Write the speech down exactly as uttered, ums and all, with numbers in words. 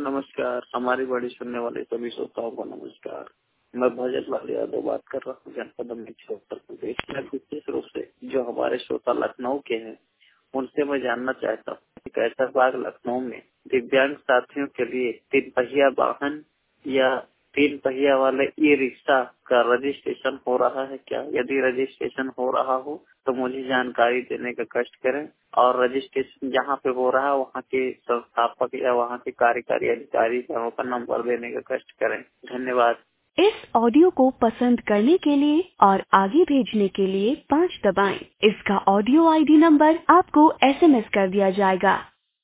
नमस्कार। हमारी बड़ी सुनने वाले सभी श्रोताओं को नमस्कार। मैं भजन लाल यादव बात कर रहा हूँ, जनपद अमृतसर, उत्तर प्रदेश। मैं विशेष रूप से जो हमारे श्रोता लखनऊ के हैं उनसे मैं जानना चाहता हूँ कि कैसर बाग लखनऊ में दिव्यांग साथियों के लिए तीन पहिया वाहन या तीन पहिया वाले ई रिक्शा का रजिस्ट्रेशन हो रहा है क्या? यदि रजिस्ट्रेशन हो रहा हो तो मुझे जानकारी देने का कष्ट करें, और रजिस्ट्रेशन जहाँ पे हो रहा है वहाँ के संस्थापक या वहाँ के कार्यकारी अधिकारी का नंबर देने का कष्ट करें। धन्यवाद। इस ऑडियो को पसंद करने के लिए और आगे भेजने के लिए पाँच दबाएं। इसका ऑडियो आईडी नंबर आपको एसएमएस कर दिया जाएगा।